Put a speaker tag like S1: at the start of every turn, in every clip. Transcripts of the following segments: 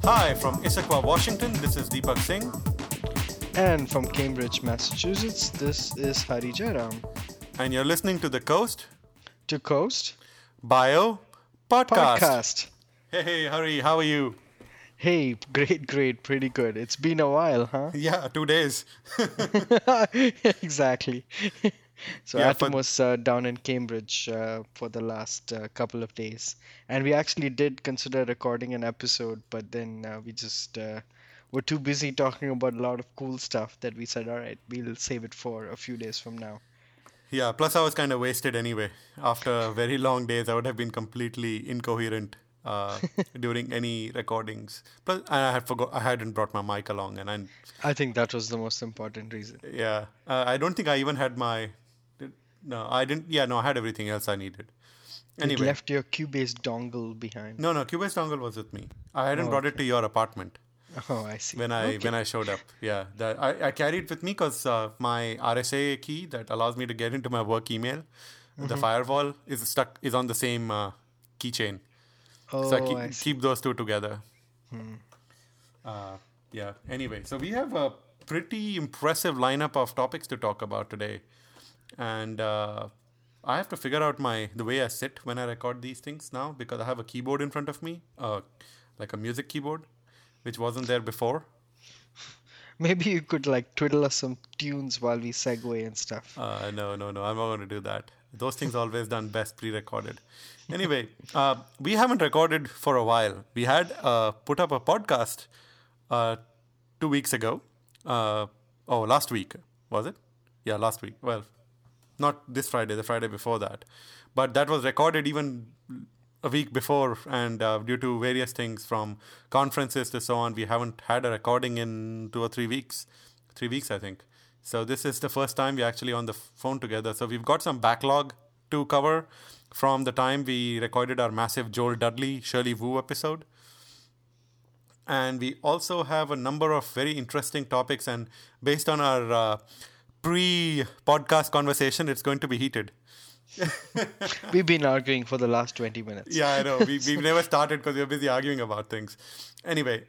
S1: Hi, from Issaquah, Washington, this is Deepak Singh.
S2: And from Cambridge, Massachusetts, this is Hari Jairam.
S1: And you're listening to The Coast
S2: To Coast
S1: Bio Podcast.
S2: Podcast.
S1: Hey, Hari, how are you?
S2: Hey, great, pretty good. It's been a while, huh?
S1: Yeah, 2 days.
S2: Exactly. So
S1: Yeah,
S2: Atom was down in Cambridge for the last couple of days, and we actually did consider recording an episode, but then we just were too busy talking about a lot of cool stuff that we said, all right, we'll save it for a few days from now.
S1: Yeah, plus I was kind of wasted anyway. After very long days, I would have been completely incoherent during any recordings. Plus, I hadn't brought my mic along, and
S2: I think that was the most important reason.
S1: I don't think I even had my. No, I didn't. Yeah, no, I had everything else I needed.
S2: You
S1: Anyway,
S2: left your Cubase dongle behind.
S1: no, Cubase dongle was with me. I hadn't
S2: Oh,
S1: brought it to your apartment
S2: Oh, I see.
S1: when I showed up. Yeah, I carried with me because my RSA key that allows me to get into my work email, the firewall is on the same keychain. So
S2: Oh, I see.
S1: keep those two together. Yeah. Anyway, so we have a pretty impressive lineup of topics to talk about today, and I have to figure out the way I sit when I record these things now because I have a keyboard in front of me, like a music keyboard, which wasn't there before.
S2: Maybe you could like twiddle us some tunes while we segue and stuff.
S1: No, I'm not going to do that. Those things always done best pre-recorded. Anyway, we haven't recorded for a while. We had put up a podcast 2 weeks ago. Last week, was it? Yeah, last week. Well, not this Friday, the Friday before that. But that was recorded even a week before, and due to various things from conferences to so on, we haven't had a recording in 2 or 3 weeks. 3 weeks, I think. So this is the first time we're actually on the phone together. So we've got some backlog to cover from the time we recorded our massive Joel Dudley, Shirley Wu episode. And we also have a number of very interesting topics, and based on our pre-podcast conversation, it's going to be heated.
S2: We've been arguing for the last 20 minutes.
S1: Yeah, I know. We've never started because we're busy arguing about things. Anyway,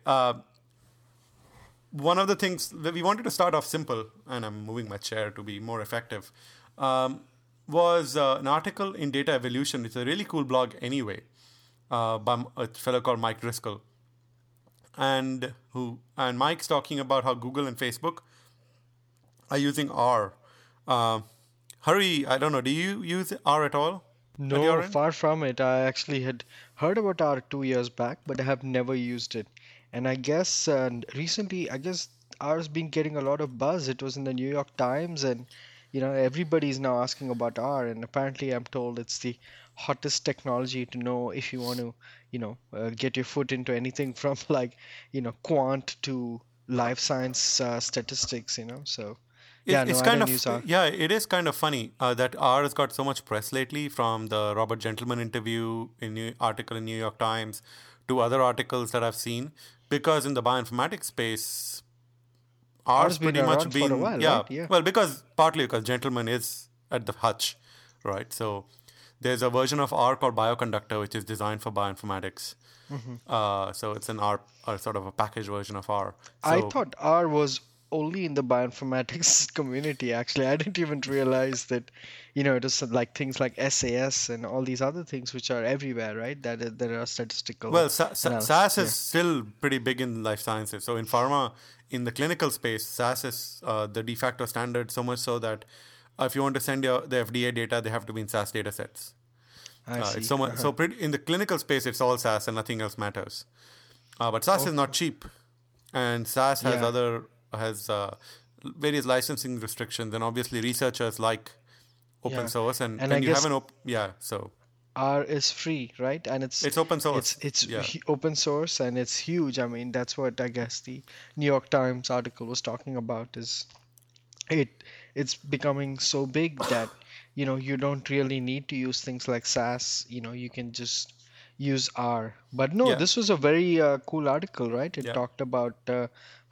S1: one of the things that we wanted to start off simple, and I'm moving my chair to be more effective, was an article in Data Evolution. It's a really cool blog anyway, by a fellow called Mike Driscoll. And Mike's talking about how Google and Facebook are using R. Hari, I don't know, do you use R at all? At your
S2: No,
S1: end?
S2: far from it. I actually had heard about R 2 years back, but I have never used it. And I guess recently, R's been getting a lot of buzz. It was in the New York Times, and everybody's now asking about R. And apparently, I'm told it's the hottest technology to know if you want to, get your foot into anything from like, quant to life science statistics. So yeah, no,
S1: It's
S2: I
S1: kind
S2: don't
S1: of
S2: use R.
S1: yeah, it is kind of funny that R has got so much press lately, from the Robert Gentleman interview article in New York Times to other articles that I've seen, because in the bioinformatics space, R's
S2: R's been
S1: pretty much
S2: around for a
S1: been,
S2: while,
S1: yeah,
S2: right? Yeah.
S1: well, partly because Gentleman is at the hutch, right? So there's a version of R called Bioconductor, which is designed for bioinformatics. So it's an R, or sort of a packaged version of R.
S2: I
S1: So
S2: thought R was only in the bioinformatics community, actually. I didn't even realize that, it was like things like SAS and all these other things which are everywhere, right? That there are statistical
S1: Well,
S2: analysis.
S1: SAS is
S2: Yeah.
S1: still pretty big in life sciences. So in pharma, in the clinical space, SAS is the de facto standard, so much so that if you want to send the FDA data, they have to be in SAS data sets.
S2: I see.
S1: It's so much, so pretty, in the clinical space, it's all SAS and nothing else matters. But SAS is not cheap, and SAS
S2: Yeah.
S1: has various licensing restrictions, and obviously researchers like open
S2: Yeah.
S1: source, and
S2: And I
S1: when you have
S2: guess
S1: so
S2: R is free, right? And
S1: it's open source.
S2: it's
S1: Yeah.
S2: open source and it's huge. I mean, that's what I guess the New York Times article was talking about is it it's becoming so big that you don't really need to use things like SAS. You can just use R. But no,
S1: Yeah.
S2: this was a very cool article, right? It
S1: Yeah.
S2: talked about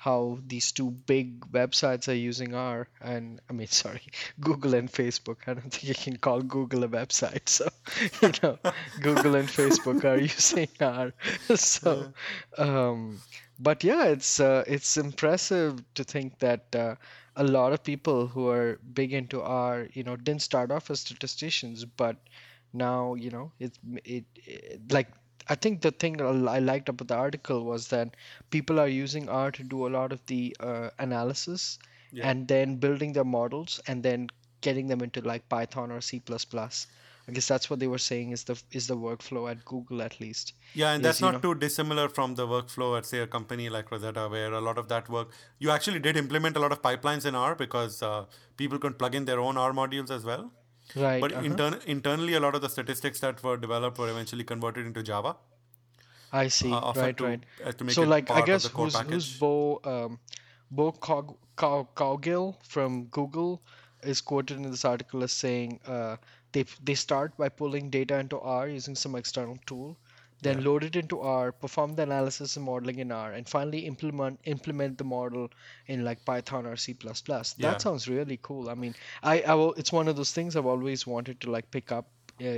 S2: how these two big websites are using R, and I mean, sorry, Google and Facebook. I don't think you can call Google a website. So, you know, Google and Facebook are using R. So,
S1: Uh,
S2: um, but yeah, it's impressive to think that a lot of people who are big into R, didn't start off as statisticians, but now, it like I think the thing I liked about the article was that people are using R to do a lot of the analysis
S1: yeah.
S2: and then building their models and then getting them into like Python or C++. plus plus. I guess that's what they were saying is the workflow at Google at least.
S1: Yeah, and
S2: Is,
S1: that's not too dissimilar from the workflow at, say, a company like Rosetta, where a lot of that work, you actually did implement a lot of pipelines in R because people can plug in their own R modules as well.
S2: right,
S1: But
S2: uh-huh.
S1: internally, a lot of the statistics that were developed were eventually converted into Java,
S2: I see.
S1: often
S2: Right, right.
S1: to make
S2: So
S1: it
S2: like I
S1: part of
S2: guess
S1: the core
S2: who's
S1: package.
S2: Bo Cowgill from Google is quoted in this article as saying they start by pulling data into R using some external tool,
S1: Yeah,
S2: then load it into R, perform the analysis and modeling in R, and finally implement the model in like Python or C++. plus plus. That
S1: yeah.
S2: sounds really cool. I mean, it's one of those things I've always wanted to like pick up,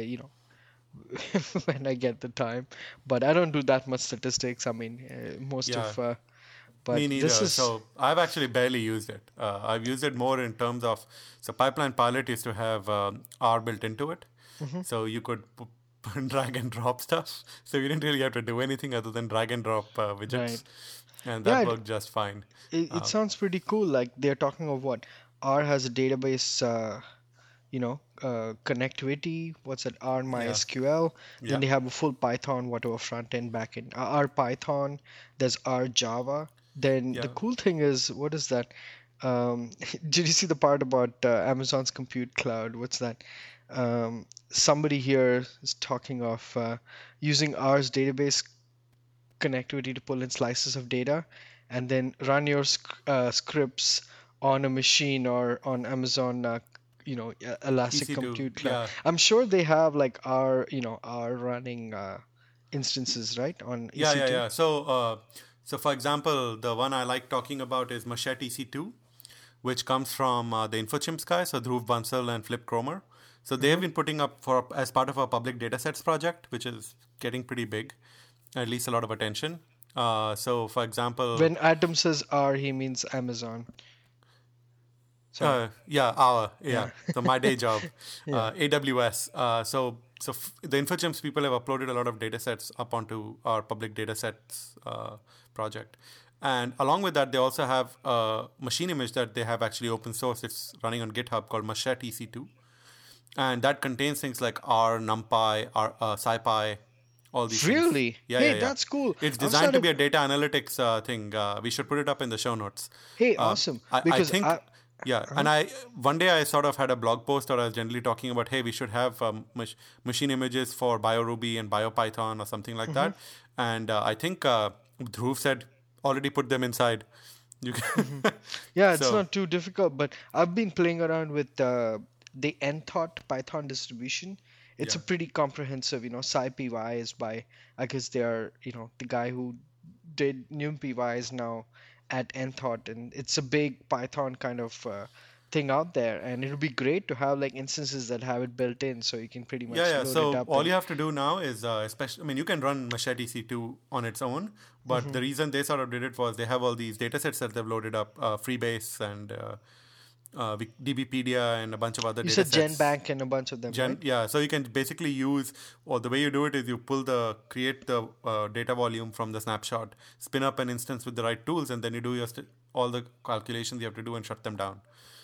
S2: when I get the time. But I don't do that much statistics. I mean, most
S1: Yeah,
S2: of
S1: me
S2: but this
S1: neither.
S2: is
S1: So I've actually barely used it. I've used it more in terms of, so Pipeline Pilot used to have R built into it.
S2: Mhm.
S1: So you could drag and drop stuff. So you didn't really have to do anything other than drag and drop
S2: right.
S1: widgets. And
S2: Yeah,
S1: that worked just fine.
S2: it
S1: Uh,
S2: sounds pretty cool. Like they're talking of what R has a database, connectivity. What's that? R
S1: yeah,
S2: MySQL. Then
S1: yeah,
S2: they have a full Python, whatever front end, back end. R Python. There's R Java. Then the
S1: yeah.
S2: cool thing is, what is that? Did you see the part about Amazon's Compute Cloud? What's that? Somebody here is talking of using R's database connectivity to pull in slices of data and then run your scripts on a machine or on Amazon, Elastic
S1: EC2,
S2: Compute Cloud.
S1: yeah.
S2: I'm sure they have like our running instances, right, on
S1: Yeah, yeah,
S2: EC2.
S1: yeah. So for example, the one I like talking about is Machete EC2, which comes from the InfoChimps guy, so Dhruv Bansal and Flip Cromer. So they've
S2: Hmm.
S1: been putting up for as part of a public datasets project, which is getting pretty big, at least a lot of attention. So for example,
S2: When Adam says R, he means Amazon. Sorry.
S1: yeah.
S2: Yeah.
S1: So my day job,
S2: Yeah.
S1: AWS. The InfoChimps people have uploaded a lot of data sets up onto our public datasets project, and along with that, they also have a machine image that they have actually open source. It's running on GitHub called Machete EC2, and that contains things like R, NumPy, R, SciPy, all these things.
S2: Really?
S1: Yeah,
S2: Hey,
S1: yeah, yeah.
S2: that's cool.
S1: It's
S2: I've
S1: designed to
S2: started.
S1: be a data analytics thing. We should put it up in the show notes.
S2: Hey,
S1: Uh,
S2: awesome.
S1: I
S2: Because
S1: think, yeah,
S2: uh
S1: and I one day I sort of had a blog post, or I was generally talking about, hey, we should have machine images for BioRuby and BioPython or something like
S2: hmm
S1: that. And I think Dhruv said already put them inside. You
S2: hmm
S1: can
S2: Yeah, it's
S1: so
S2: not too difficult, but I've been playing around with the Nthought Python distribution. It's
S1: yeah.
S2: a pretty comprehensive, SciPy is by, I guess they are, the guy who did NumPy is now at Nthought, and it's a big Python kind of thing out there, and it'll be great to have like instances that have it built in, so you can pretty
S1: Yeah,
S2: much
S1: yeah.
S2: load it
S1: So
S2: up
S1: all
S2: and.
S1: you have to do now is, especially, I mean, you can run Machete C2 on its own, but
S2: Hmm.
S1: the reason they sort of did it was they have all these data sets that they've loaded up, Freebase and DBpedia and a bunch of other
S2: You
S1: data
S2: said
S1: sets.
S2: GenBank and a bunch of them, right?
S1: Yeah, so you can basically use, or the way you do it is you create the data volume from the snapshot, spin up an instance with the right tools, and then you do all the calculations you have to do and shut them down.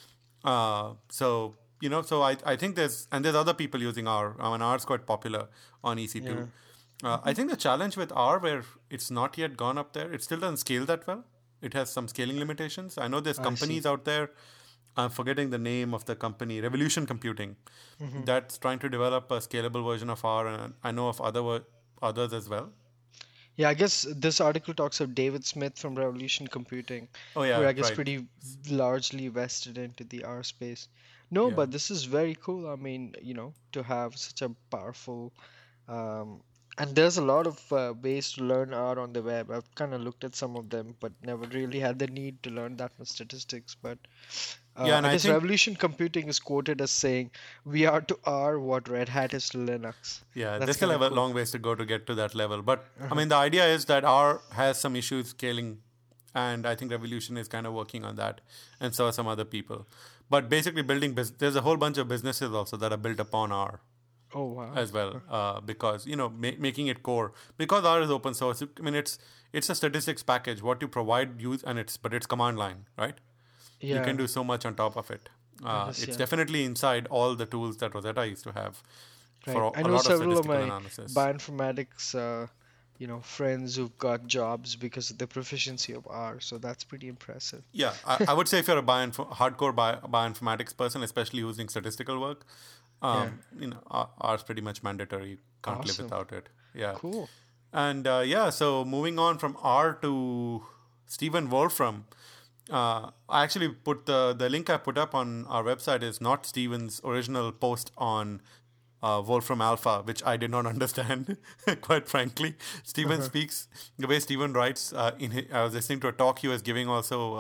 S1: So I think there's other people using R. I mean, R is quite popular on EC2.
S2: Yeah.
S1: I think the challenge with R, where it's not yet gone up there, it still doesn't scale that well. It has some scaling limitations. I know there's
S2: I see.
S1: companies out there. I'm forgetting the name of the company, Revolution Computing,
S2: Hmm.
S1: that's trying to develop a scalable version of R, and I know of others as well.
S2: Yeah, I guess this article talks of David Smith from Revolution Computing,
S1: Oh
S2: who
S1: yeah,
S2: I guess
S1: right.
S2: pretty largely vested into the R space. No,
S1: Yeah,
S2: but this is very cool. I mean, to have such a powerful um, And there's a lot of ways to learn R on the web. I've kind of looked at some of them, but never really had the need to learn that much statistics. But
S1: Yeah, and
S2: I
S1: I
S2: guess
S1: think
S2: Revolution Computing is quoted as saying, "We are to R what Red Hat is to Linux."
S1: yeah, they
S2: That's
S1: still
S2: kind
S1: have
S2: of
S1: a
S2: cool.
S1: long ways to go to get to that level. But I
S2: Uh-huh.
S1: mean, the idea is that R has some issues scaling, and I think Revolution is kind of working on that, and so are some other people. But basically, there's a whole bunch of businesses also that are built upon R
S2: Oh wow.
S1: as well, because making it core, because R is open source. I mean, it's a statistics package. What you provide use, and it's command line, right? You can
S2: Yeah,
S1: do so much on top of it.
S2: I guess
S1: It's
S2: yeah.
S1: definitely inside all the tools that Rosetta used to have
S2: Right.
S1: for
S2: I
S1: a
S2: know
S1: lot of
S2: several of
S1: statistical
S2: my
S1: analysis.
S2: bioinformatics, friends who've got jobs because of the proficiency of R. So that's pretty impressive.
S1: Yeah, I would say if you're a hardcore bioinformatics person, especially using statistical work,
S2: Yeah.
S1: R is pretty much mandatory. You can't live
S2: Awesome.
S1: without it. Yeah.
S2: Cool.
S1: And yeah, so moving on from R to Stephen Wolfram, I actually put the link I put up on our website is not Stephen's original post on Wolfram Alpha, which I did not understand, quite frankly. Stephen
S2: Uh-huh.
S1: speaks the way Stephen writes. I was listening to a talk he was giving also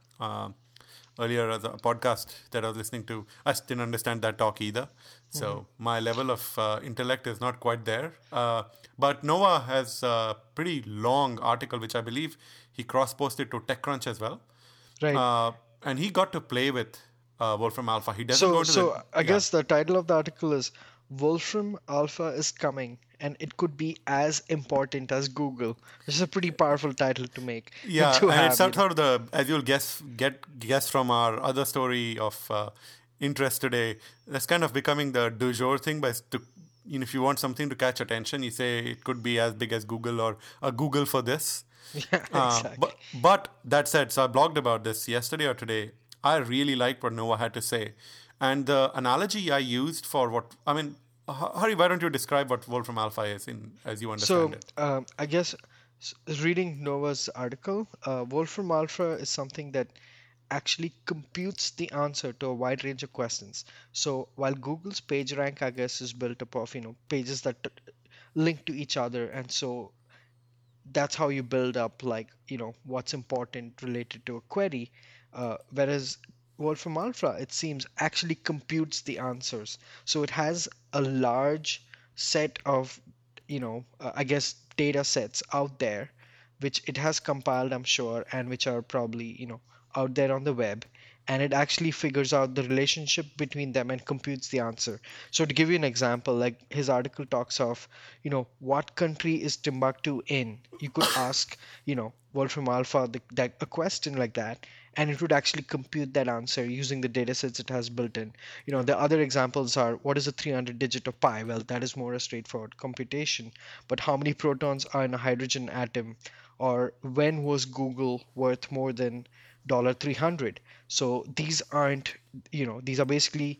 S1: earlier as a podcast that I was listening to. I didn't understand that talk either.
S2: Hmm.
S1: So my level of intellect is not quite there. But Noah has a pretty long article, which I believe he cross-posted to TechCrunch as well.
S2: Right.
S1: Uh, and he got to play with Wolfram Alpha. He doesn't go
S2: So,
S1: into the,
S2: so I
S1: yeah.
S2: guess the title of the article is Wolfram Alpha is coming, and it could be as important as Google, which is a pretty powerful title to make
S1: Yeah,
S2: to
S1: and it's
S2: have,
S1: sort of the, as you'll guess from our other story of interest today, that's kind of becoming the du jour thing. If you want something to catch attention, you say it could be as big as Google or a Google for this.
S2: Yeah, exactly.
S1: But that said, so I blogged about this yesterday or today. I really liked what Noah had to say, and the analogy I used for what I mean. Hari, why don't you describe what Wolfram Alpha is in as you understand
S2: So,
S1: it?
S2: I guess reading Nova's article, Wolfram Alpha is something that actually computes the answer to a wide range of questions. So, while Google's PageRank, I guess, is built up of, pages that link to each other, and so that's how you build up, like, what's important related to a query. Whereas Wolfram Alpha, it seems, actually computes the answers. So it has a large set of, I guess, data sets out there, which it has compiled, I'm sure, and which are probably, out there on the web. And it actually figures out the relationship between them and computes the answer. So to give you an example, like his article talks of, what country is Timbuktu in? You could ask, Wolfram Alpha a question like that, and it would actually compute that answer using the data sets it has built in. The other examples are, what is the 300 digit of pi? Well, that is more a straightforward computation. But how many protons are in a hydrogen atom? Or when was Google worth more than $300? So these aren't, these are basically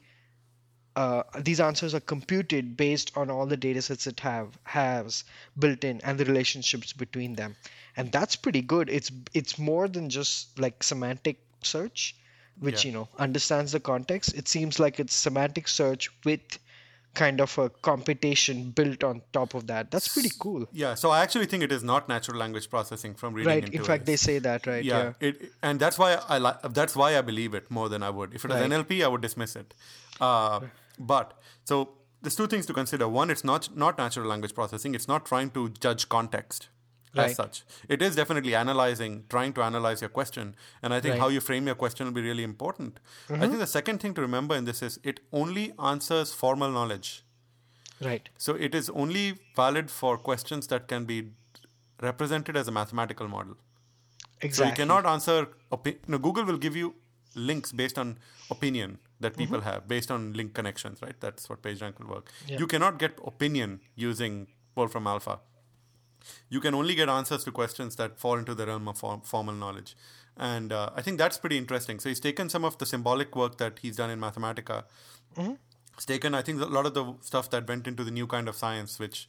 S2: these answers are computed based on all the data sets it has built in and the relationships between them, and that's pretty good. It's more than just like semantic search,
S1: Yeah.
S2: which understands the context. It seems like it's semantic search with kind of a computation built on top of that. That's pretty cool.
S1: Yeah, so I actually think it is not natural language processing from reading
S2: Right, in
S1: into
S2: fact they
S1: it.
S2: say that, right?
S1: Yeah,
S2: Yeah.
S1: and that's why that's why I believe it more than I would. If it was
S2: Right.
S1: NLP, I would dismiss it. Uh, but so there's two things to consider. One, it's not natural language processing. It's not trying to judge context as
S2: Right.
S1: such. It is definitely trying to analyze your question, and I think how
S2: Right.
S1: you frame your question will be really important. I
S2: Mm-hmm.
S1: think the second thing to remember in this is it only answers formal knowledge.
S2: Right.
S1: So it is only valid for questions that can be represented as a mathematical model. So you
S2: Exactly.
S1: cannot answer. Google will give you links based on opinion that
S2: Mm-hmm.
S1: people have, based on link connections, right? That's what PageRank will work.
S2: Yeah.
S1: You cannot get opinion using Wolfram Alpha. You can only get answers to questions that fall into the realm of formal knowledge. And I think that's pretty interesting. So he's taken some of the symbolic work that he's done in Mathematica.
S2: Mm-hmm.
S1: It's taken, I think, a lot of the stuff that went into the new kind of science, which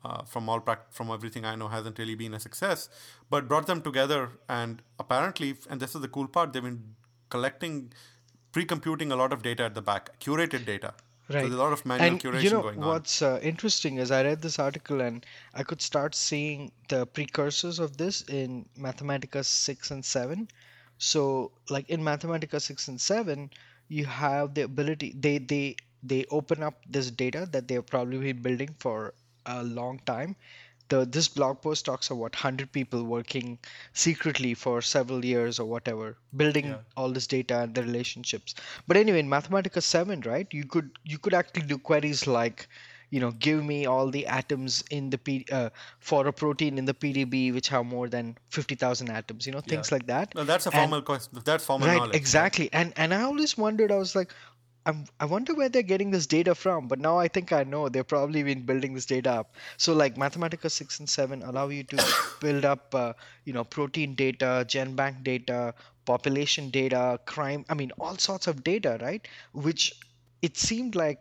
S1: from everything I know hasn't really been a success, but brought them together. And apparently, and this is the cool part, they've been collecting, pre-computing a lot of data at the back, curated data. So there's
S2: Right.
S1: a lot of manual
S2: And you
S1: curation
S2: know
S1: going on.
S2: what's interesting is I read this article and I could start seeing the precursors of this in Mathematica 6 and 7. So, like in Mathematica 6 and 7, you have the ability they open up this data that they've probably been building for a long time. This blog post talks about 100 people working secretly for several years or whatever, building
S1: Yeah.
S2: all this data and the relationships. But anyway, in Mathematica 7, right, you could actually do queries like, give me all the atoms in the for a protein in the PDB which have more than 50,000 atoms,
S1: Yeah.
S2: things like that.
S1: Well, that's a
S2: And
S1: formal question. That's formal
S2: right,
S1: knowledge, right?
S2: exactly. And I always wondered, I was like, I wonder where they're getting this data from, but now I think I know they've probably been building this data up. So like Mathematica 6 and 7 allow you to build up, protein data, GenBank data, population data, crime, I mean, all sorts of data, right? Which it seemed like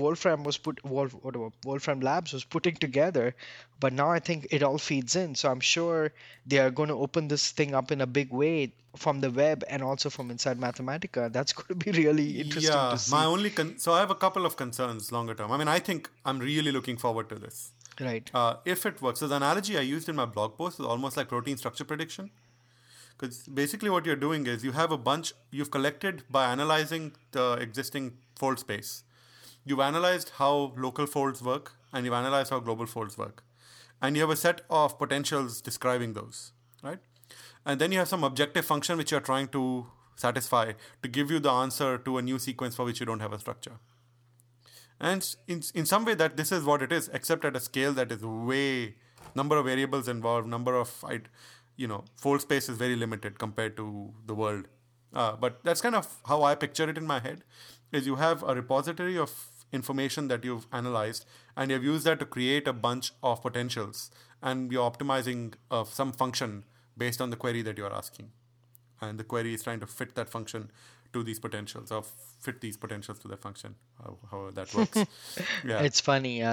S2: Wolfram Labs was putting together, but now I think it all feeds in. So I'm sure they are going to open this thing up in a big way from the web and also from inside Mathematica. That's going to be really interesting to
S1: Yeah, my
S2: see.
S1: only so I have a couple of concerns longer term. I mean, I think I'm really looking forward to this.
S2: Right.
S1: If it works, so the analogy I used in my blog post is almost like protein structure prediction. Because basically, what you're doing is you have a bunch you've collected by analyzing the existing fold space. You've analyzed how local folds work, and you've analyzed how global folds work. And you have a set of potentials describing those, right? And then you have some objective function which you're trying to satisfy to give you the answer to a new sequence for which you don't have a structure. And in some way that this is what it is, except at a scale that is way number of variables involved, number of fold space is very limited compared to the world. But that's kind of how I picture it in my head. Is you have a repository of information that you've analyzed, and you've used that to create a bunch of potentials, and you're optimizing some function based on the query that you're asking, and the query is trying to fit that function to these potentials or fit these potentials to the function, however that works. Yeah.
S2: It's funny.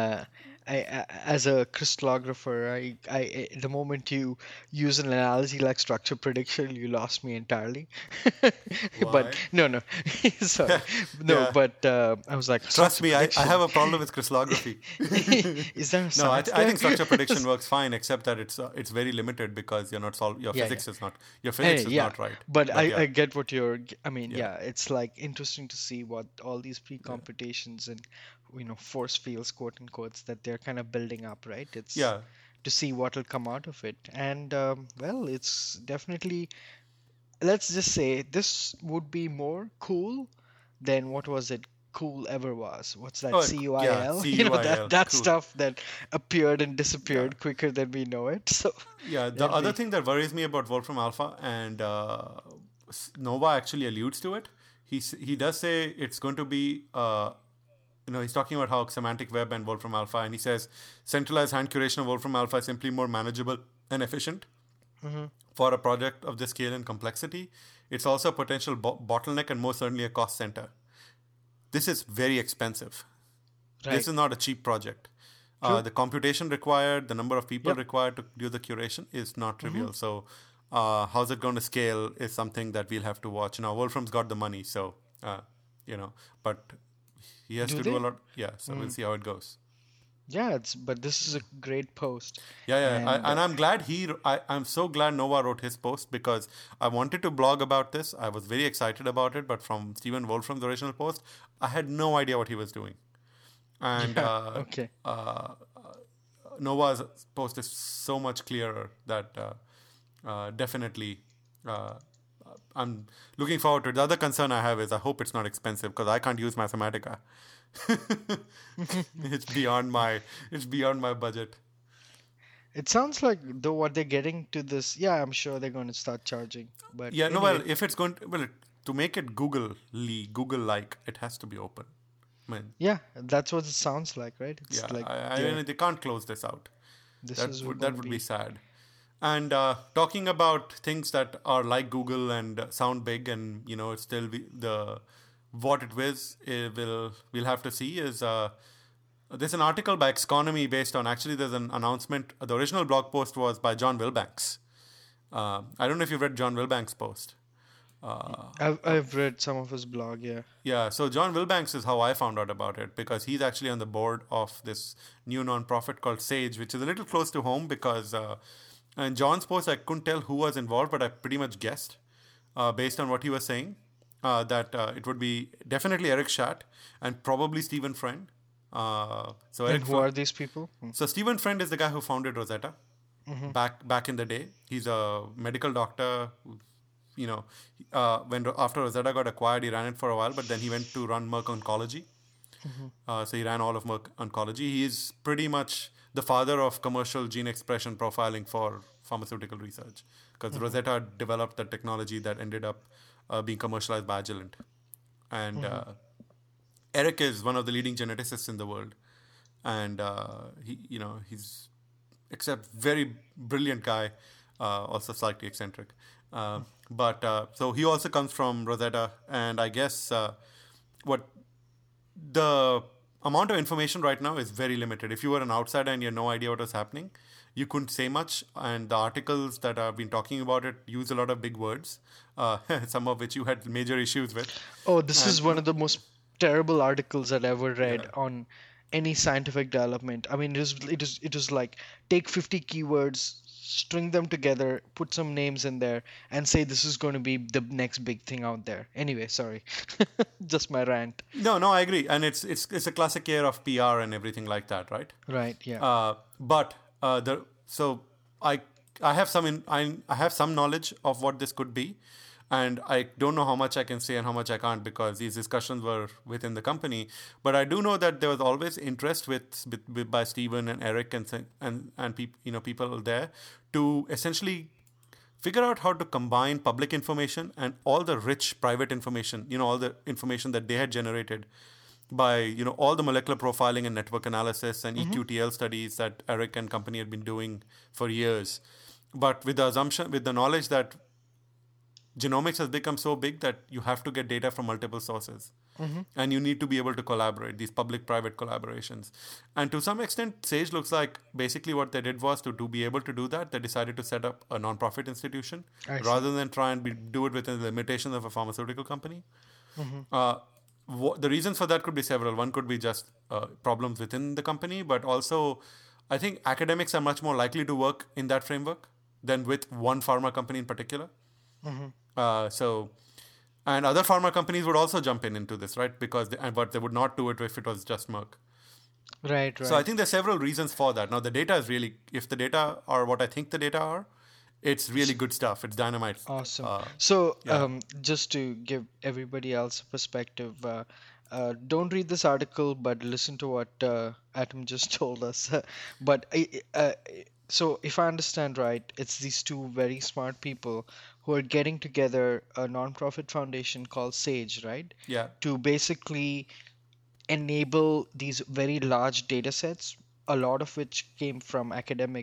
S2: As a crystallographer, the moment you use an analogy like structure prediction, you lost me entirely. But
S1: Why?
S2: no, no, sorry, no.
S1: Yeah.
S2: But I was like
S1: Trust
S2: structure
S1: me, I have
S2: prediction.
S1: a problem with crystallography.
S2: Is there a
S1: No,
S2: science
S1: I
S2: there?
S1: think structure prediction works fine, except that it's very limited because you're not your
S2: Yeah, yeah.
S1: physics is not your physics
S2: Anyway,
S1: is
S2: yeah,
S1: not right.
S2: but
S1: But
S2: I
S1: yeah,
S2: get what I mean,
S1: yeah,
S2: yeah, it's like interesting to see what all these
S1: yeah,
S2: pre-computations and force fields, quote unquotes, that they're kind of building up, right? It's
S1: yeah.
S2: to see what will come out of it. And well, it's definitely, let's just say this would be more cool than what was it? Cool ever was. What's that?
S1: Oh, yeah.
S2: CUIL? That
S1: CUIL.
S2: that
S1: Cool.
S2: stuff that appeared and
S1: Yeah.
S2: disappeared quicker than we know it. So
S1: Yeah, the
S2: it'll
S1: other
S2: be
S1: thing that worries me about Wolfram Alpha and Nova actually alludes to it. He does say it's going to be, he's talking about how semantic web and Wolfram Alpha, and he says centralized hand curation of Wolfram Alpha is simply more manageable and efficient
S2: Mhm.
S1: for a project of this scale and complexity. It's also a potential bottleneck and most certainly a cost center. This is very expensive. This
S2: right.
S1: is not a cheap project.
S2: True.
S1: The computation required, the number of people
S2: Yep.
S1: required to do the curation is not
S2: Hmm.
S1: trivial. So, how's it going to scale is something that we'll have to watch. Now, Wolfram's got the money, so but he has
S2: Do
S1: to do a
S2: they?
S1: lot. Yeah, so we'll see how it goes.
S2: Yeah, but this is a great post.
S1: Yeah, yeah,
S2: And
S1: and I'm glad I'm so glad Nova wrote his post because I wanted to blog about this. I was very excited about it, but from Stephen Wolfram's original post, I had no idea what he was doing. And
S2: yeah, okay.
S1: Nova's post is so much clearer that definitely I'm looking forward to it. The other concern I have is I hope it's not expensive because I can't use Mathematica. It's beyond my budget.
S2: It sounds like though what they're getting to this, yeah, I'm sure they're going to start charging. But
S1: Yeah, no, well,
S2: anyway,
S1: if it's going to, to make it Google like, it has to be open. I mean,
S2: yeah, that's what it sounds like, right? It's
S1: yeah,
S2: like
S1: I
S2: they're
S1: mean, they can't close this out.
S2: this is going
S1: That
S2: to
S1: would be
S2: be
S1: sad. And talking about things that are like Google and sound big, and it's still the what it is, we'll have to see. Is there's an article by Xconomy based on actually there's an announcement. The original blog post was by John Wilbanks. I don't know if you've read John Wilbanks' post.
S2: I've read some of his blog. Yeah.
S1: Yeah, so John Wilbanks is how I found out about it because he's actually on the board of this new nonprofit called Sage, which is a little close to home because in John's post I couldn't tell who was involved, but I pretty much guessed based on what he was saying that it would be definitely Eric Schadt and probably Stephen Friend.
S2: And who are these people?
S1: So Stephen Friend is the guy who founded Rosetta back in the day. He's a medical doctor. You know, when after Rosetta got acquired, he ran it for a while, but then he went to run Merck Oncology. So he ran all of Merck Oncology. He is pretty much the father of commercial gene expression profiling for pharmaceutical research because Rosetta developed the technology that ended up being commercialized by Agilent. And Eric is one of the leading geneticists in the world, and he's except very brilliant guy, also slightly eccentric. So he also comes from Rosetta, and I guess what the amount of information right now is very limited. If you were an outsider and you had no idea what was happening, you couldn't say much. And the articles that have been talking about it use a lot of big words, some of which you had major issues with.
S2: Oh, this is one of the most terrible articles I've ever read on any scientific development. I mean, it was like take 50 keywords, string them together, put some names in there, and say this is going to be the next big thing out there. Anyway, sorry, just my rant.
S1: No, I agree, and it's a classic year of PR and everything like that, right?
S2: Right. Yeah.
S1: So I have I have some knowledge of what this could be, and I don't know how much I can say and how much I can't because these discussions were within the company. But I do know that there was always interest by Stephen and Eric and people there to essentially figure out how to combine public information and all the rich private information, all the information that they had generated by all the molecular profiling and network analysis and EQTL studies that Eric and company had been doing for years, but with the knowledge that genomics has become so big that you have to get data from multiple sources, and you need to be able to collaborate, these public-private collaborations. And to some extent, Sage looks like basically what they did was to be able to do that. They decided to set up a non-profit institution rather than try and do it within the limitations of a pharmaceutical company. The reasons for that could be several. One could be just problems within the company, but also I think academics are much more likely to work in that framework than with one pharma company in particular. And other pharma companies would also jump into this, right? But they would not do it if it was just Merck.
S2: Right.
S1: So I think there's several reasons for that. Now the data is really, if the data are what I think the data are, it's really good stuff. It's dynamite.
S2: Awesome. Just to give everybody else a perspective, don't read this article, but listen to what Atom just told us. So if I understand right, it's these two very smart people who are getting together a nonprofit foundation called Sage, right?
S1: Yeah.
S2: To basically enable these very large data sets, a lot of which came from academic,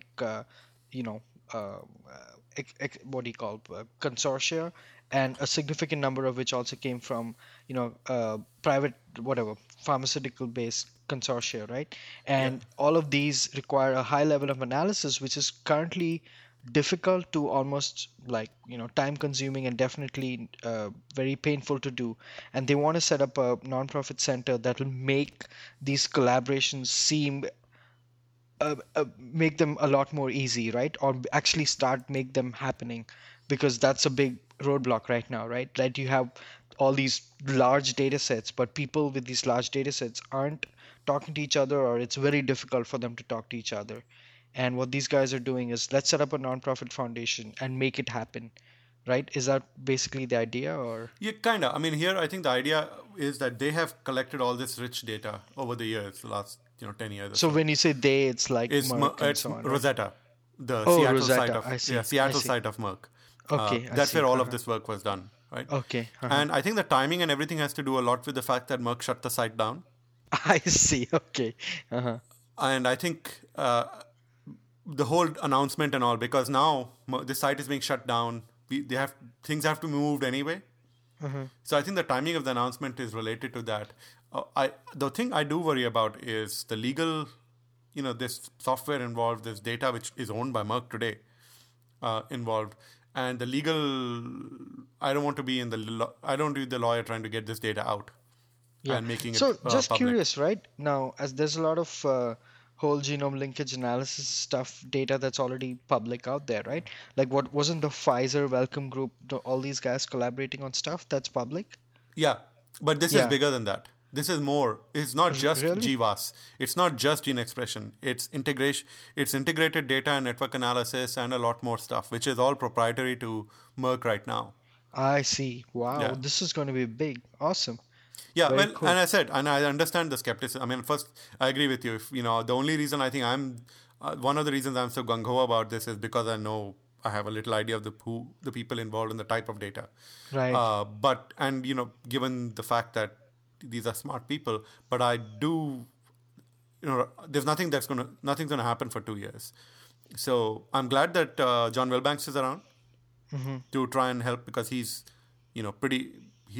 S2: what do you call consortia, and a significant number of which also came from private pharmaceutical based consortia, right? And all of these require a high level of analysis, which is currently difficult to almost time consuming and definitely very painful to do. And they want to set up a nonprofit center that will make these collaborations make them a lot more easy, right? Or actually make them happening, because that's a big roadblock right now, right? That you have all these large data sets, but people with these large data sets aren't talking to each other, or it's very difficult for them to talk to each other. And what these guys are doing is, let's set up a nonprofit foundation and make it happen, right? Is that basically the idea, or?
S1: Yeah, kind of. I mean, here I think the idea is that they have collected all this rich data over the years, the last 10 years.
S2: So when you say they, it's like Merck and
S1: it's
S2: so on,
S1: Rosetta, the
S2: Seattle
S1: Rosetta.
S2: Site of
S1: Seattle site of Merck.
S2: Okay,
S1: that's where all of this work was done, right?
S2: Okay.
S1: And I think the timing and everything has to do a lot with the fact that Merck shut the site down.
S2: I see. Okay.
S1: And I think the whole announcement and all, because now the site is being shut down, things have to be moved anyway. So I think the timing of the announcement is related to that. The thing I do worry about is the legal, this software involved, this data which is owned by Merck today involved. and the legal. I don't want to be in the. I don't be the lawyer trying to get this data out
S2: Yeah.
S1: and making it
S2: So just
S1: public.
S2: curious, right? Now, as there's a lot of whole genome linkage analysis stuff, data that's already public out there, right? Like what wasn't the Pfizer Wellcome Group, all these guys collaborating on stuff that's public?
S1: Yeah, but this is
S2: Yeah.
S1: bigger than that. This is more. It's not just
S2: Really?
S1: GWAS. It's not just gene expression. It's integration. It's integrated data and network analysis and a lot more stuff, which is all proprietary to Merck right now.
S2: I see. Wow,
S1: Yeah.
S2: this is going to be big. Awesome.
S1: Yeah,
S2: Very
S1: well,
S2: cool.
S1: and I said, and I understand the skepticism. I mean, first, I agree with you. If the only reason I think one of the reasons I'm so gung ho about this is because I know I have a little idea of the people involved and the type of data.
S2: Right.
S1: But and given the fact that these are smart people, but I do, there's nothing's gonna happen for 2 years. So I'm glad that John Wilbanks is around
S2: Hmm.
S1: to try and help because he's, pretty.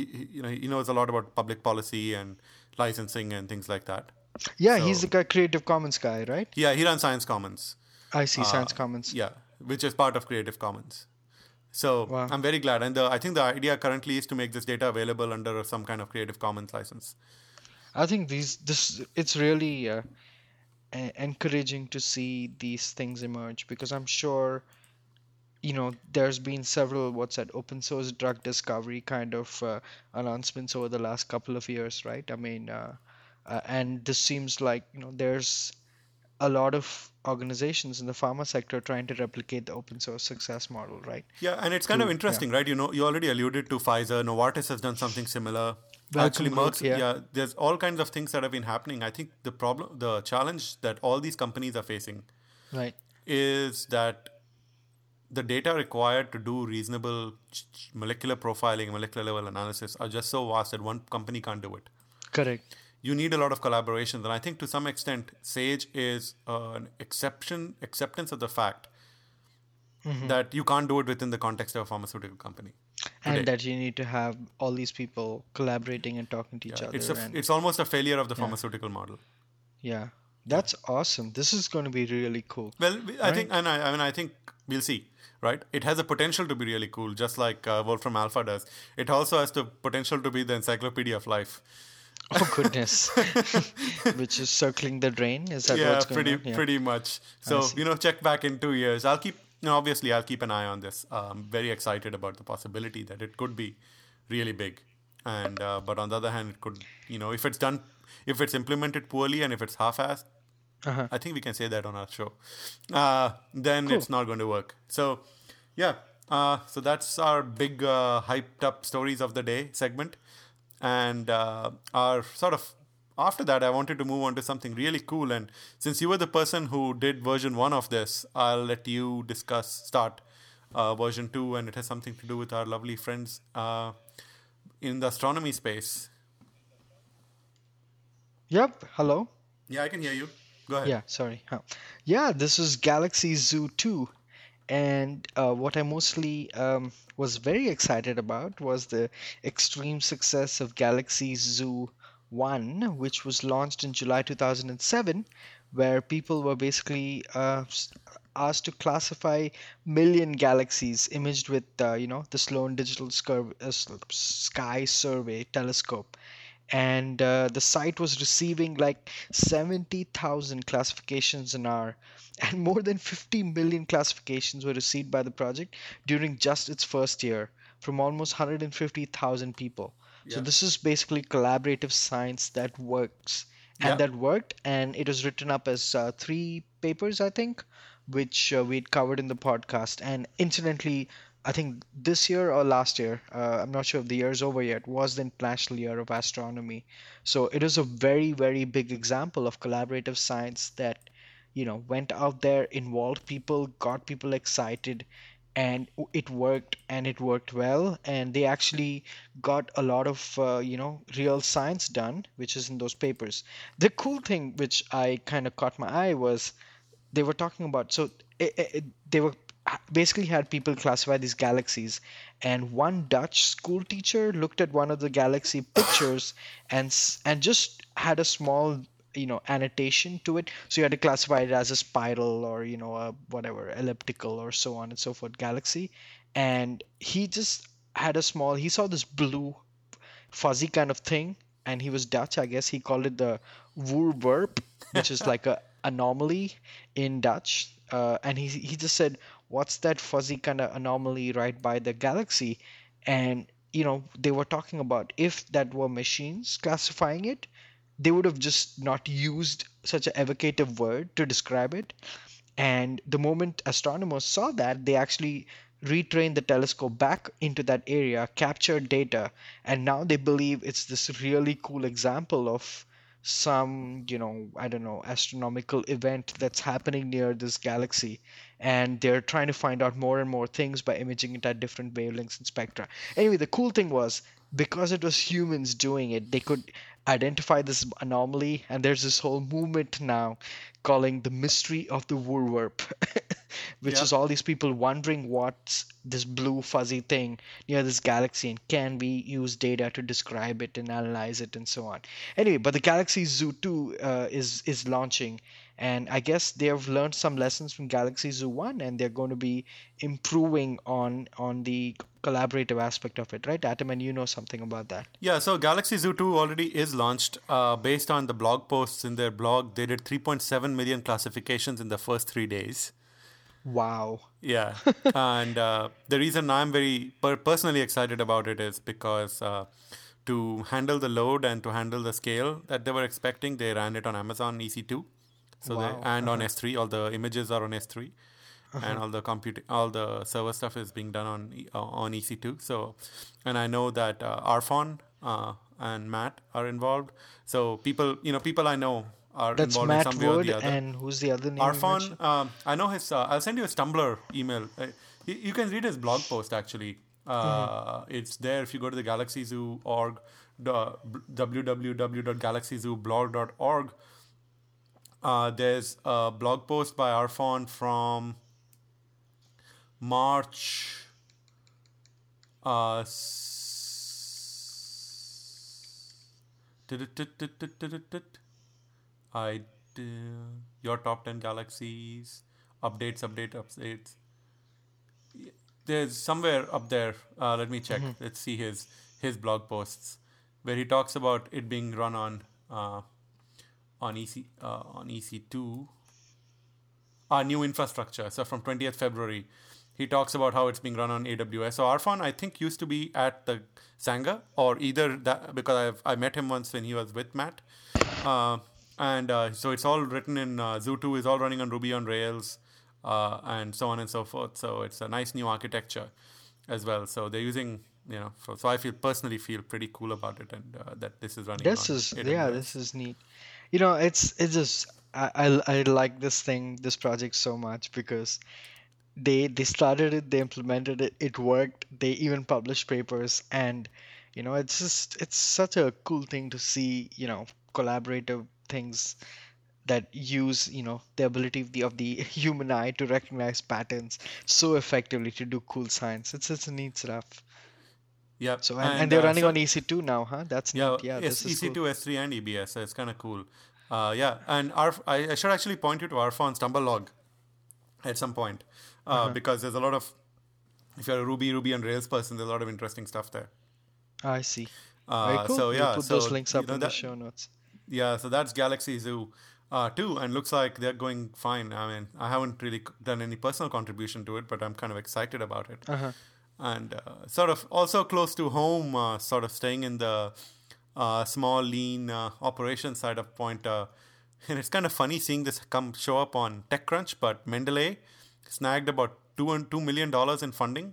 S1: He knows a lot about public policy and licensing and things like that.
S2: Yeah, he's
S1: So
S2: the Creative Commons guy, right?
S1: yeah, he runs Science Commons.
S2: I see,
S1: Uh,
S2: Science Commons.
S1: yeah, which is part of Creative Commons. So
S2: Wow.
S1: I'm very glad, and I think the idea currently is to make this data available under some kind of Creative Commons license.
S2: I think it's really encouraging to see these things emerge because I'm sure, there's been several what's that open source drug discovery kind of announcements over the last couple of years, right? I mean, and this seems like, there's a lot of organizations in the pharma sector trying to replicate the open source success model, right?
S1: Yeah, and it's kind of
S2: To, yeah,
S1: interesting, right? You already alluded to Pfizer. Novartis has done something similar. Actually,
S2: Welcome Group,
S1: Merck's,
S2: yeah.
S1: yeah, there's all kinds of things that have been happening. I think the challenge that all these companies are facing
S2: Right.
S1: is that the data required to do reasonable molecular profiling, molecular level analysis are just so vast that one company can't do it.
S2: Correct.
S1: You need a lot of collaboration. And I think to some extent, Sage is an acceptance of the fact
S2: Hmm.
S1: that you can't do it within the context of a pharmaceutical company
S2: And
S1: today.
S2: that you need to have all these people collaborating and talking to each
S1: Yeah,
S2: other and
S1: it's almost a failure of the
S2: yeah,
S1: pharmaceutical model.
S2: yeah.
S1: Yeah.
S2: That's awesome. This is going to be really cool.
S1: Well, I
S2: Right?
S1: think, and I mean, I think we'll see, right? It has a potential to be really cool, just like Wolfram Alpha does. It also has the potential to be the encyclopedia of life.
S2: Oh goodness. Which is circling the drain? Is that
S1: Yeah,
S2: what's going on? Yeah,
S1: pretty much.
S2: I
S1: So
S2: see.
S1: check back in 2 years. I'll keep, obviously, I'll keep an eye on this. I'm very excited about the possibility that it could be really big, and but on the other hand, it could, if it's implemented poorly and if it's half-assed,
S2: Uh-huh.
S1: I think we can say that on our show. Then
S2: Cool.
S1: it's not going to work. So, yeah. So that's our big hyped up stories of the day segment, and our sort of after that, I wanted to move on to something really cool. And since you were the person who did version 1 of this, I'll let you start version 2, and it has something to do with our lovely friends in the astronomy space.
S2: Yep. Hello.
S1: Yeah, I can hear you. Go ahead.
S2: Yeah, sorry. Huh. Yeah, this is Galaxy Zoo 2. And what I mostly was very excited about was the extreme success of Galaxy Zoo 1, which was launched in July 2007, where people were basically asked to classify million galaxies imaged with, the Sloan Digital Sky Survey telescope. And the site was receiving like 70,000 classifications an hour, and more than 50 million classifications were received by the project during just its first year from almost 150,000 people. So
S1: Yeah.
S2: this is basically collaborative science that works, and
S1: Yeah.
S2: that worked, and it was written up as three papers, I think, which we'd covered in the podcast. And incidentally, I think this year or last year, I'm not sure if the year is over yet, was the International Year of Astronomy. So it is a very, very big example of collaborative science that, went out there, involved people, got people excited, and it worked, and it worked well. And they actually got a lot of, real science done, which is in those papers. The cool thing, which I kind of caught my eye, was they were talking about they were basically had people classify these galaxies, and one Dutch school teacher looked at one of the galaxy pictures and just had a small annotation to it. So you had to classify it as a spiral or a whatever elliptical or so on and so forth galaxy. and he just had a small. He saw this blue fuzzy kind of thing, and he was Dutch, I guess. He called it the Voorwerp, which is like a anomaly in Dutch. And he just said, "What's that fuzzy kind of anomaly right by the galaxy?" And they were talking about if that were machines classifying it, they would have just not used such an evocative word to describe it. And the moment astronomers saw that, they actually retrained the telescope back into that area, captured data, and now they believe it's this really cool example of some, I don't know, astronomical event that's happening near this galaxy. And they're trying to find out more and more things by imaging it at different wavelengths and spectra. Anyway, the cool thing was because it was humans doing it, they could identify this anomaly, and there's this whole movement now calling the mystery of the Woolworp, which
S1: Yeah.
S2: is all these people wondering what's this blue fuzzy thing near this galaxy and can we use data to describe it and analyze it and so on. Anyway, but the Galaxy Zoo 2 is launching, and I guess they have learned some lessons from Galaxy Zoo 1, and they're going to be improving on the collaborative aspect of it, right, Atom? And you know something about that.
S1: Yeah, so Galaxy Zoo 2 already is launched. Based on the blog posts in their blog, they did 3.7 million classifications in the first 3 days.
S2: Wow.
S1: Yeah, and the reason I'm very personally excited about it is because to handle the load and to handle the scale that they were expecting, they ran it on Amazon EC2,
S2: Wow.
S1: and on S3. All the images are on S3, and
S2: Uh-huh.
S1: all the server stuff is being done on EC2. So, and I know that Arfon and Matt are involved. So people I know are
S2: That's
S1: involved in
S2: Matt
S1: some way or the
S2: Wood,
S1: other.
S2: and who's the other name you
S1: Arfan,
S2: mentioned?
S1: I know his. I'll send you his Tumblr email. You can read his blog post actually.
S2: Hmm.
S1: It's there if you go to the Galaxy Zoo org, www.galaxyzooblog.org. There's a blog post by Arfan from March. Uh, I your top 10 galaxies updates. There's somewhere up there. Let me check.
S2: Hmm.
S1: Let's see his blog posts where he talks about it being run on EC2 new infrastructure. So from 20th February, he talks about how it's being run on AWS. So Arfan, I think, used to be at the Sangha, or either that because I met him once when he was with Matt. Uh, and so it's all written in Zoo 2 is all running on Ruby on Rails, and so on and so forth. So it's a nice new architecture as well. So they're using, so I personally feel pretty cool about it, and that this is running
S2: This
S1: on
S2: is yeah,
S1: AWS.
S2: this is neat. It's just I like this project so much because they started it, they implemented it, it worked, they even published papers, and it's such a cool thing to see, collaborative things that use, the ability of the human eye to recognize patterns so effectively to do cool science. It's neat stuff.
S1: Yep,
S2: So and
S1: and
S2: they're running
S1: so
S2: on EC2 now, huh? That's
S1: yeah,
S2: neat. Yeah,
S1: yes,
S2: this is cool.
S1: EC2, S3, and EBS. So it's kind of cool. Yeah, and I should actually point you to Arfon's Tumblr log at some point
S2: Uh-huh.
S1: because there's a lot of, if you're a Ruby on Rails person, there's a lot of interesting stuff there.
S2: I see. Very cool.
S1: So
S2: We'll
S1: yeah,
S2: put those
S1: so
S2: links up in the show notes.
S1: so that's Galaxy Zoo 2, and looks like they're going fine. I mean, I haven't really done any personal contribution to it, but I'm kind of excited about it.
S2: Uh-huh.
S1: And sort of also close to home, sort of staying in the small, lean operation side of point. And it's kind of funny seeing this come show up on TechCrunch, but Mendeley snagged about $2 million in funding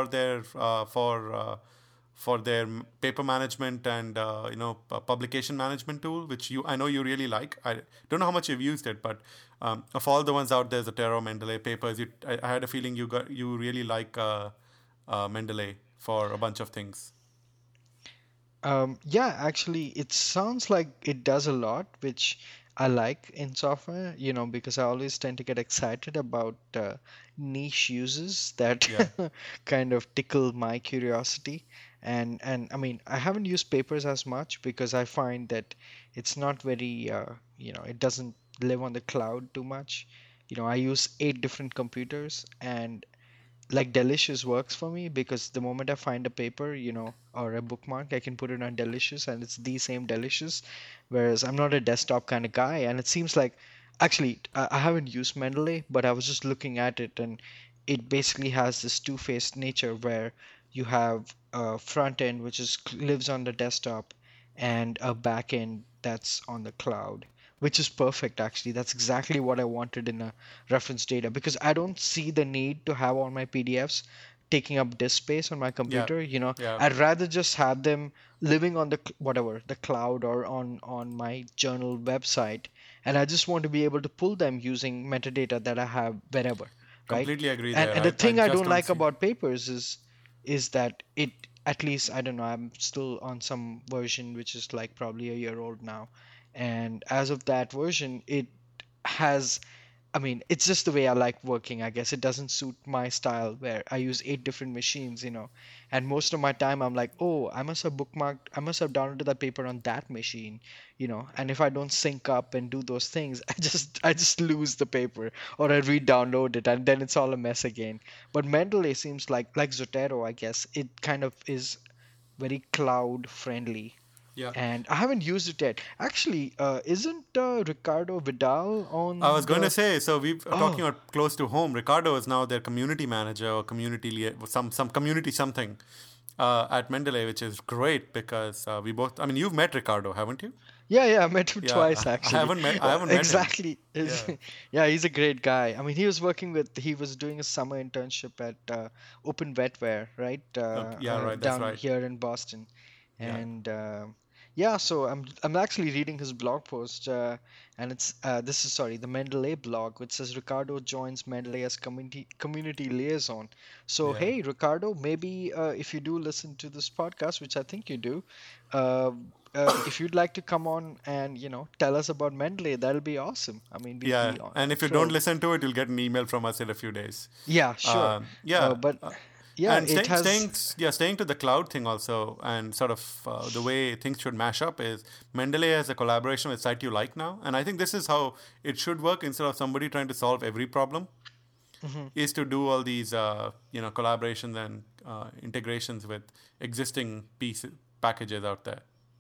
S1: for their paper management and publication management tool, which I know you really like. I don't know how much you've used it, but of all the ones out there, Zotero, Mendeley papers, I had a feeling you really like Mendeley for a bunch of things.
S2: Yeah, actually, it sounds like it does a lot, which I like in software, because I always tend to get excited about niche uses that
S1: Yeah.
S2: kind of tickle my curiosity. And I mean, I haven't used Papers as much because I find that it's not very, it doesn't live on the cloud too much. I use 8 different computers, and like Delicious works for me because the moment I find a paper, or a bookmark, I can put it on Delicious and it's the same Delicious. Whereas I'm not a desktop kind of guy, and it seems like actually I haven't used Mendeley, but I was just looking at it, and it basically has this two-faced nature where you have a front end which is lives on the desktop and a back end that's on the cloud, which is perfect actually. That's exactly what I wanted in a reference data because I don't see the need to have all my PDFs taking up disk space on my
S1: Yeah,
S2: computer.
S1: yeah,
S2: I'd rather just have them living on the whatever, the cloud or on my journal website, and I just want to be able to pull them using metadata that I have wherever, right?
S1: completely agree
S2: And
S1: there.
S2: and the
S1: I
S2: thing I
S1: just
S2: don't
S1: don't
S2: like
S1: see.
S2: about papers is that it, at least I don't know, I'm still on some version which is like probably a year old now, and as of that version it has, I mean, it's just the way I like working. I guess it doesn't suit my style where I use 8 different machines, and most of my time I'm like, oh, I must have downloaded that paper on that machine, and if I don't sync up and do those things, I just lose the paper or I re-download it and then it's all a mess again. But Mendeley seems like Zotero, I guess. It kind of is very cloud friendly,
S1: Yeah.
S2: and I haven't used it yet. Actually, isn't Ricardo Vidal
S1: I
S2: on
S1: was going to
S2: the?
S1: say, so we are talking
S2: Oh,
S1: about close to home. Ricardo is now their community manager or some community something at Mendeley, which is great because we both. I mean, you've met Ricardo, haven't you?
S2: yeah, I met him
S1: Yeah,
S2: twice actually.
S1: I haven't met him.
S2: Exactly.
S1: Yeah,
S2: Yeah, he's a great guy. I mean, he was doing a summer internship at Open Wetware, right?
S1: okay, yeah, right. That's
S2: Down
S1: right.
S2: here in Boston.
S1: Yeah,
S2: And yeah, so I'm actually reading his blog post, and it's this is sorry, the Mendeley blog, which says Ricardo joins Mendeley as community liaison. So
S1: yeah.
S2: hey, Ricardo, maybe if you do listen to this podcast, which I think you do, uh, if you'd like to come on and tell us about Mendeley, that'll be awesome. I mean, we'd
S1: Yeah,
S2: be
S1: and if you don't
S2: thrilled.
S1: listen to it, you'll get an email from us in a few days.
S2: Yeah, sure.
S1: Yeah,
S2: But yeah,
S1: and
S2: it has.
S1: staying to the cloud thing also, and sort of the way things should mash up is Mendeley has a collaboration with Site You Like now, and I think this is how it should work instead of somebody trying to solve every problem.
S2: Mhm.
S1: Is to do all these collaborations and integrations with existing pieces packages out there.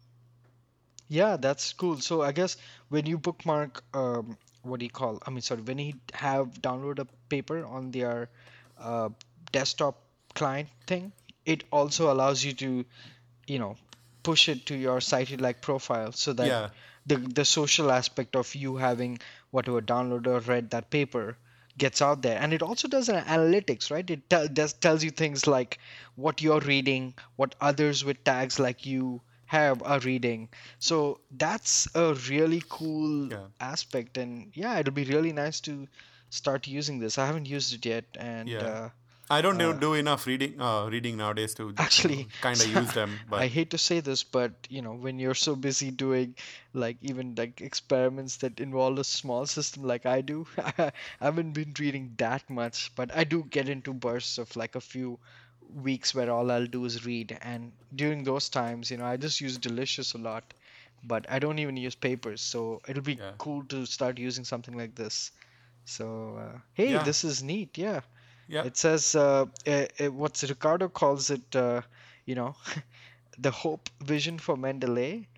S2: Yeah, that's cool. So I guess when you bookmark, what do you call? I mean, sorry, when you have download a paper on their uh, desktop client thing, it also allows you to, you know, push it to your cited like profile so that
S1: Yeah,
S2: the social aspect of you having whatever downloaded or read that paper gets out there. And it also does an analytics, right? It tells you things like what you're reading, what others with tags like you have are reading. So that's a really cool
S1: yeah,
S2: aspect, and yeah, it'll be really nice to start using this. I haven't used it yet, and
S1: yeah. I don't
S2: uh,
S1: do enough reading nowadays to
S2: actually,
S1: kind of use them,
S2: I
S1: but
S2: hate to say this, but when you're so busy doing like even like experiments that involve a small system like I do, I haven't been reading that much, but I do get into bursts of like a few weeks where all I'll do is read. And during those times, I just use Delicious a lot, but I don't even use papers. So it'll be
S1: yeah,
S2: cool to start using something like this. So, hey,
S1: yeah,
S2: this is neat. Yeah.
S1: yeah.
S2: It says, what's Ricardo calls it, you know, the hope vision for Mendeley.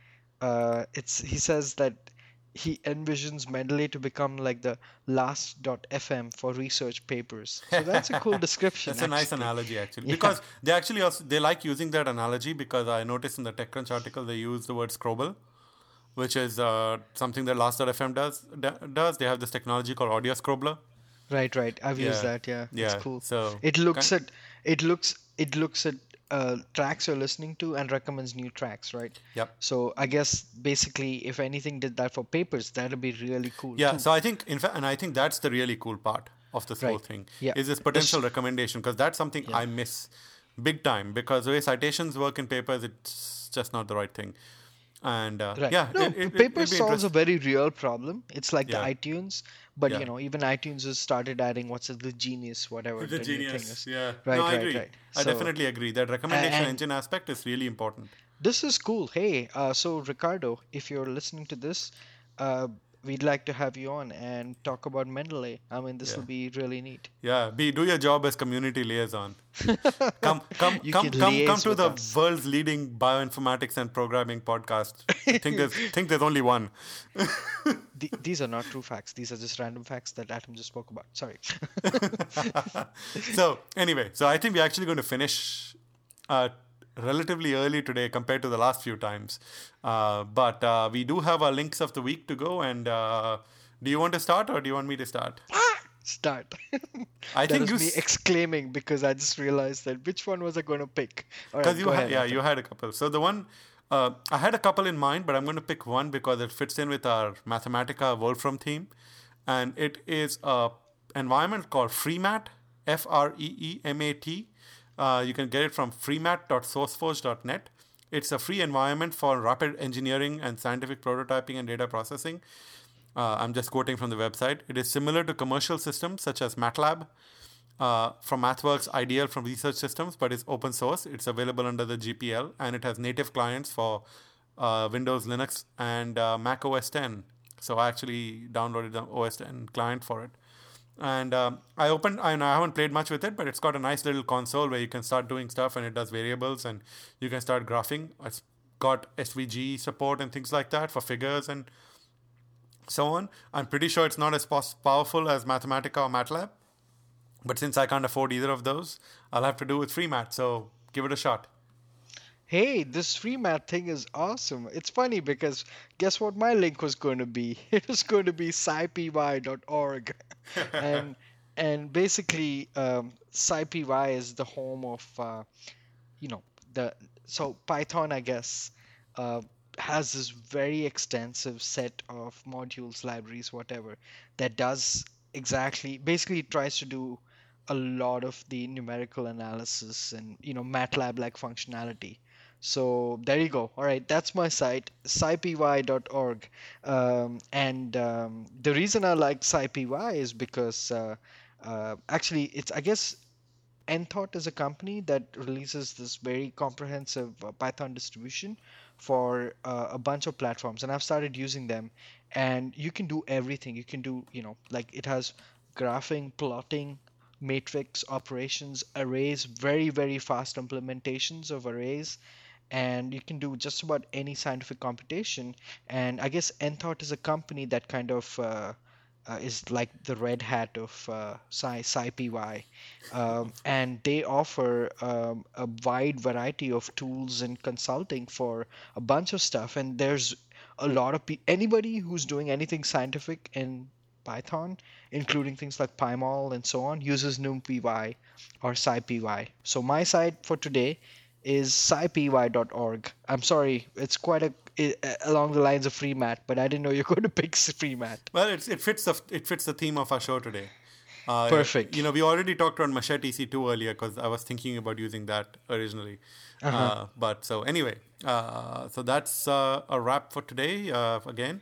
S2: He says that he envisions Mendeley to become like the last.fm for research papers. So that's a cool description,
S1: That's a nice
S2: actually.
S1: analogy, actually,
S2: Yeah.
S1: because they actually also they like using that analogy because I noticed in the TechCrunch article they use the word scrobble, which is something that Last.fm does. They have this technology called Audio Scrobbler.
S2: Right, right. I've used
S1: Yeah,
S2: that. Yeah, it's
S1: yeah.
S2: cool.
S1: So,
S2: It looks at it looks at tracks you're listening to and recommends new tracks, right?
S1: yep.
S2: So I guess basically, if anything did that for papers, that'd be really cool
S1: Yeah,
S2: too.
S1: so I think, in fact, and I think that's the really cool part of this whole
S2: Right.
S1: thing
S2: Yeah.
S1: is this
S2: This.
S1: potential recommendation because that's something
S2: Yeah.
S1: I miss big time because the way citations work in papers, it's just not the right thing. And
S2: Right.
S1: yeah,
S2: No, paper
S1: it'd be
S2: solves a
S1: interesting.
S2: very real problem. It's like the
S1: Yeah,
S2: iTunes, but
S1: yeah.
S2: even iTunes has started adding what's it, the Genius, whatever
S1: The
S2: the new thing
S1: genius.
S2: is.
S1: Yeah. No,
S2: Right,
S1: I
S2: right,
S1: agree.
S2: right.
S1: I
S2: So,
S1: definitely agree. That recommendation
S2: and
S1: engine aspect is really important.
S2: this is cool. Hey, so Ricardo, if you're listening to this, uh, we'd like to have you on and talk about Mendeley. I mean, this
S1: Yeah.
S2: will be really neat.
S1: Yeah. Do your job as community liaison. Come, come,
S2: You
S1: come,
S2: can
S1: come, come
S2: liaise
S1: to
S2: with
S1: the
S2: us.
S1: world's leading bioinformatics and programming podcast. I think there's only one.
S2: These are not true facts. These are just random facts that Adam just spoke about. Sorry.
S1: So anyway, so I think we're actually going to finish uh, relatively early today compared to the last few times. But we do have our links of the week to go. And do you want to start or do you want me to start?
S2: Start.
S1: I
S2: That
S1: think
S2: was
S1: you,
S2: me exclaiming because I just realized that which one was I going to pick? All
S1: because
S2: right, go ahead,
S1: yeah,
S2: Adam.
S1: you had a couple. So the one I had a couple in mind, but I'm going to pick one because it fits in with our Mathematica Wolfram theme, and it is a environment called FreeMat, FREEMAT. You can get it from freemat.sourceforge.net. It's a free environment for rapid engineering and scientific prototyping and data processing. I'm just quoting from the website. It is similar to commercial systems such as MATLAB from MathWorks, ideal from research systems, but it's open source. It's available under the GPL, and it has native clients for Windows, Linux, and Mac OS 10. So I actually downloaded the OS 10 client for it. And I haven't played much with it, but it's got a nice little console where you can start doing stuff, and it does variables, and you can start graphing. It's got SVG support and things like that for figures and so on. I'm pretty sure it's not as powerful as Mathematica or MATLAB, but since I can't afford either of those, I'll have to do with FreeMat. So give it a shot.
S2: Hey, this free math thing is awesome. It's funny because guess what my link was going to be? It was going to be scipy.org. And basically scipy is the home of you know the so Python, I guess, uh, has this very extensive set of modules, libraries, whatever, that does exactly basically it tries to do a lot of the numerical analysis and MATLAB like functionality. So there you go. All right, that's my site, scipy.org. And the reason I like scipy is because actually it's, I guess, Enthought is a company that releases this very comprehensive Python distribution for a bunch of platforms, and I've started using them. And you can do everything. You can do, like it has graphing, plotting, matrix operations, arrays, very, very fast implementations of arrays, and you can do just about any scientific computation. And I guess Enthought is a company that kind of is like the Red Hat of SciPy, and they offer a wide variety of tools and consulting for a bunch of stuff. And there's a lot of anybody who's doing anything scientific in Python, including things like PyMol and so on, uses NumPy or SciPy. So my site for today is scipy.org. I'm sorry, it's quite along the lines of FreeMat, but I didn't know you're going to pick FreeMat.
S1: Well, it fits the theme of our show today.
S2: Perfect.
S1: We already talked about Machete EC2 earlier because I was thinking about using that originally.
S2: Uh-huh.
S1: But so anyway, so that's a wrap for today. Again,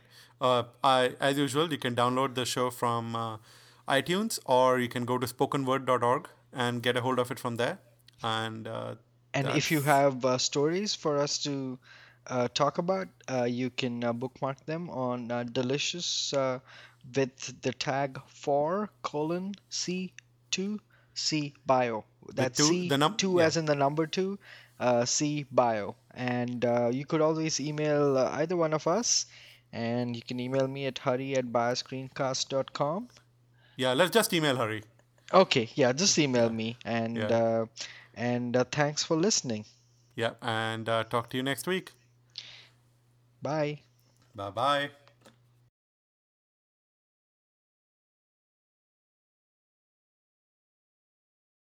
S1: as usual, you can download the show from iTunes, or you can go to spokenword.org and get a hold of it from there. And
S2: And if you
S1: that's
S2: have stories for us to talk about, you can bookmark them on Delicious with the tag for colon C2 C bio.
S1: with
S2: That's
S1: two the num
S2: C2
S1: yeah.
S2: as in the number 2, C bio. And you could always email either one of us, and you can email me at hari@bioscreencast.com.
S1: Yeah, let's just email Hari.
S2: Okay, yeah, just email
S1: Yeah,
S2: me, and
S1: yeah,
S2: thanks for listening.
S1: yeah. And talk to you next week.
S2: Bye.
S1: Bye bye.